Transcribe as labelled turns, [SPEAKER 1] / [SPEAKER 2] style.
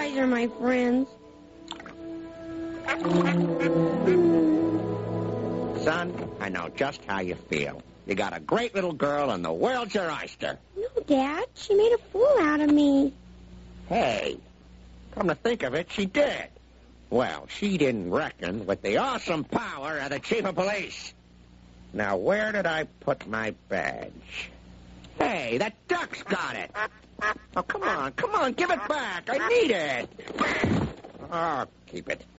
[SPEAKER 1] guys are my friends.
[SPEAKER 2] Son, I know just how you feel. You got a great little girl and the world's your oyster.
[SPEAKER 1] No, Dad. She made a fool out of me.
[SPEAKER 2] Hey, come to think of it, she did. Well, she didn't reckon with the awesome power of the chief of police. Now, where did I put my badge? Hey, that duck's got it. Oh, come on, give it back. I need it. Oh, keep it.